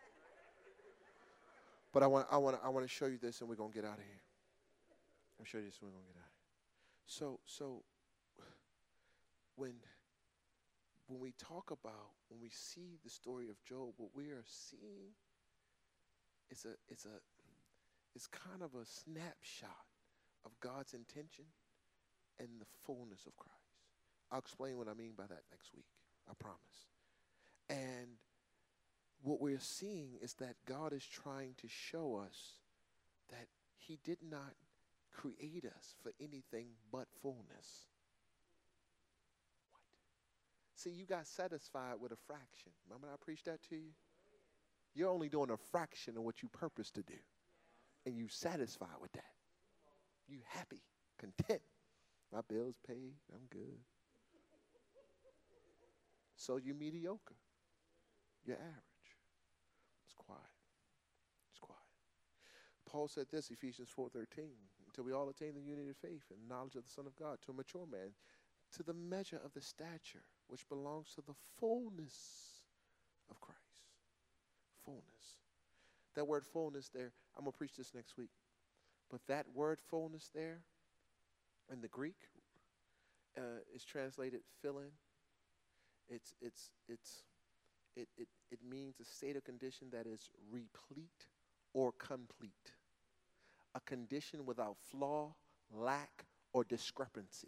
But I want to show you this, and we're gonna get out of here. I'll show you this, and we're gonna get out of here. So when we talk about, when we see the story of Job, what we are seeing is it's kind of a snapshot of God's intention and the fullness of Christ. I'll explain what I mean by that next week. I promise. And what we're seeing is that God is trying to show us that he did not create us for anything but fullness. What? See, you got satisfied with a fraction. Remember I preached that to you? You're only doing a fraction of what you purpose to do. And you satisfied with that. You happy, content. My bills paid, I'm good. So you're mediocre. You're average. It's quiet. It's quiet. Paul said this, Ephesians 4:13, until we all attain the unity of faith and knowledge of the Son of God, to a mature man, to the measure of the stature which belongs to the fullness of Christ. Fullness. That word fullness there, I'm going to preach this next week. But that word fullness there in the Greek is translated filling. It means a state of condition that is replete or complete. A condition without flaw, lack, or discrepancy.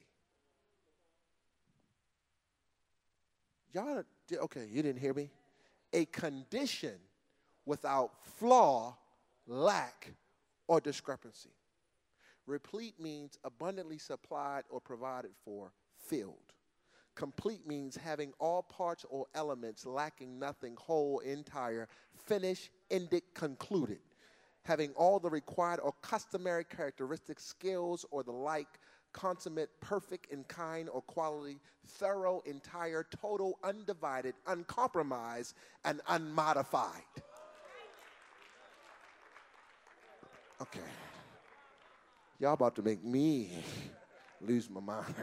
Y'all, okay, you didn't hear me? A condition without flaw, lack, or discrepancy. Replete means abundantly supplied or provided for, filled. Complete means having all parts or elements, lacking nothing, whole, entire, finished, ended, concluded. Having all the required or customary characteristics, skills, or the like, consummate, perfect in kind or quality, thorough, entire, total, undivided, uncompromised, and unmodified. Okay. Y'all about to make me lose my mind.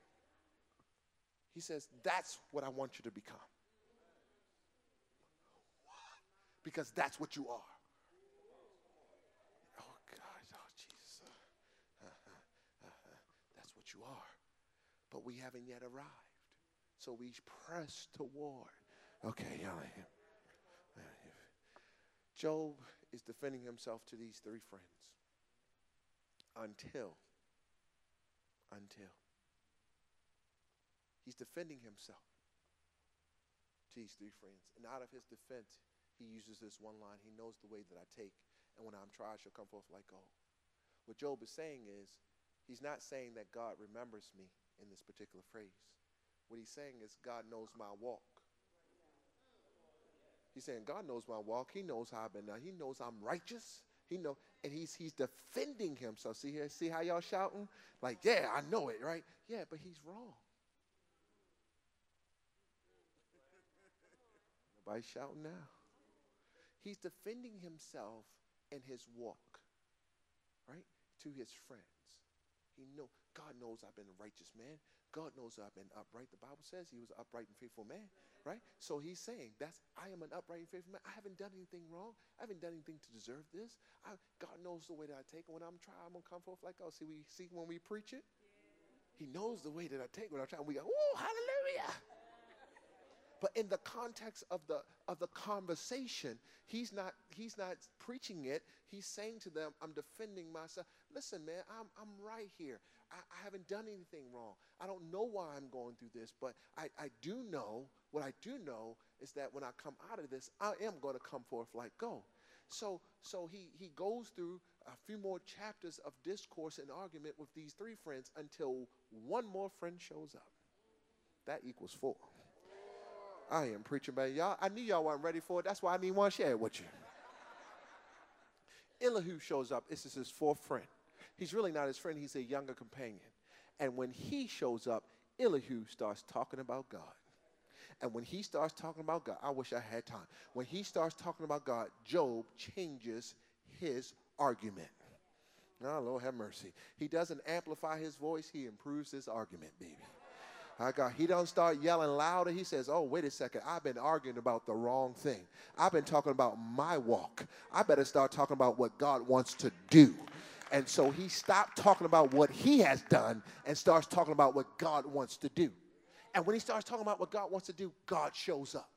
He says, that's what I want you to become. Because that's what you are. Oh, God. Oh, Jesus. That's what you are. But we haven't yet arrived. So we press toward. Okay, y'all. Job is defending himself to these three friends. Until. He's defending himself to these three friends. And out of his defense, he uses this one line. He knows the way that I take, and when I'm tried, shall come forth like gold. What Job is saying is, he's not saying that God remembers me in this particular phrase. What he's saying is God knows my walk. He's saying, God knows my walk. He knows how I've been done. He knows I'm righteous. He know, and he's defending himself. See here, see how y'all shouting? Like, yeah, I know it, right? Yeah, but he's wrong. Nobody's shouting now. He's defending himself in his walk, right? To his friends. God knows I've been a righteous man. God knows I've been upright. The Bible says he was an upright and faithful man, right? So he's saying, I am an upright and faithful man. I haven't done anything wrong. I haven't done anything to deserve this. God knows the way that I take it. When I'm trying, I'm going to come forth like, oh, see when we preach it? He knows the way that I take it. When I'm trying, we go, oh, hallelujah. But in the context of the conversation, he's not preaching it. He's saying to them, I'm defending myself. Listen, man, I'm right here. I haven't done anything wrong. I don't know why I'm going through this, but I do know, what I do know is that when I come out of this, I am going to come forth like gold. So he goes through a few more chapters of discourse and argument with these three friends until one more friend shows up. That equals 4. I am preaching, man. Y'all, I knew y'all weren't ready for it. That's why I didn't want to share it with you. Elihu shows up. This is his 4th friend. He's really not his friend. He's a younger companion. And when he shows up, Elihu starts talking about God. And when he starts talking about God, I wish I had time. When he starts talking about God, Job changes his argument. Oh, Lord have mercy. He doesn't amplify his voice. He improves his argument, baby. He don't start yelling louder. He says, oh, wait a second. I've been arguing about the wrong thing. I've been talking about my walk. I better start talking about what God wants to do. And so he stopped talking about what he has done and starts talking about what God wants to do. And when he starts talking about what God wants to do, God shows up.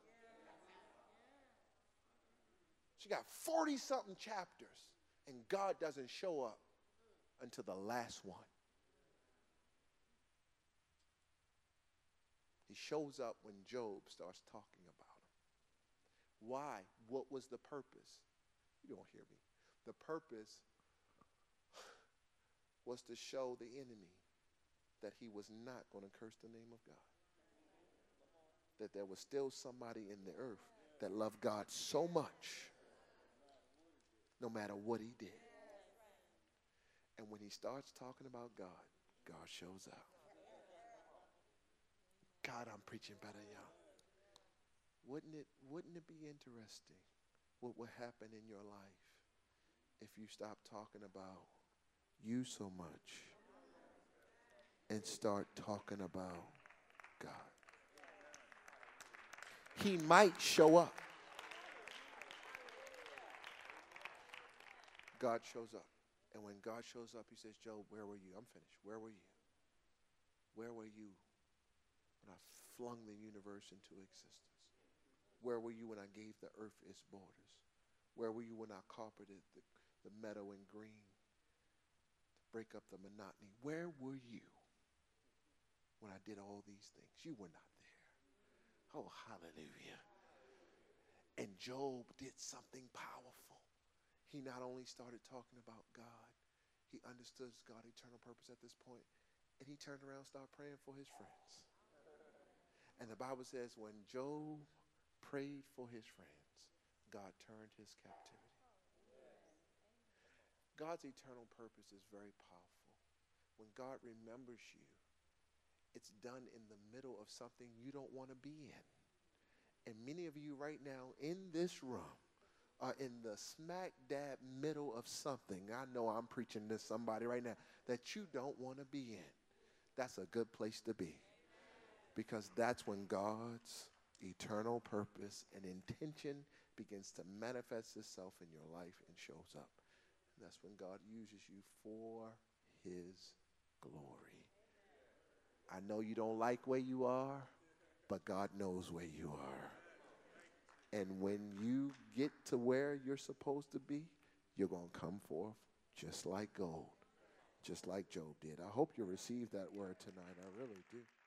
So you got 40-something chapters, and God doesn't show up until the last one. He shows up when Job starts talking about him. Why? What was the purpose? You don't hear me. The purpose was to show the enemy that he was not going to curse the name of God. That there was still somebody in the earth that loved God so much, no matter what he did. And when he starts talking about God, God shows up. God, I'm preaching better, y'all. Wouldn't it be interesting what would happen in your life if you stop talking about you so much and start talking about God? He might show up. God shows up. And when God shows up, he says, Job, where were you? I'm finished. Where were you? Where were you when I flung the universe into existence? Where were you when I gave the earth its borders? Where were you when I carpeted the meadow in green to break up the monotony? Where were you when I did all these things? You were not there. Oh, hallelujah. And Job did something powerful. He not only started talking about God, he understood God's eternal purpose at this point, and he turned around and started praying for his friends. And the Bible says when Job prayed for his friends, God turned his captivity. God's eternal purpose is very powerful. When God remembers you, it's done in the middle of something you don't want to be in. And many of you right now in this room are in the smack dab middle of something. I know I'm preaching to somebody right now that you don't want to be in. That's a good place to be. Because that's when God's eternal purpose and intention begins to manifest itself in your life and shows up. And that's when God uses you for his glory. I know you don't like where you are, but God knows where you are. And when you get to where you're supposed to be, you're going to come forth just like gold, just like Job did. I hope you receive that word tonight. I really do.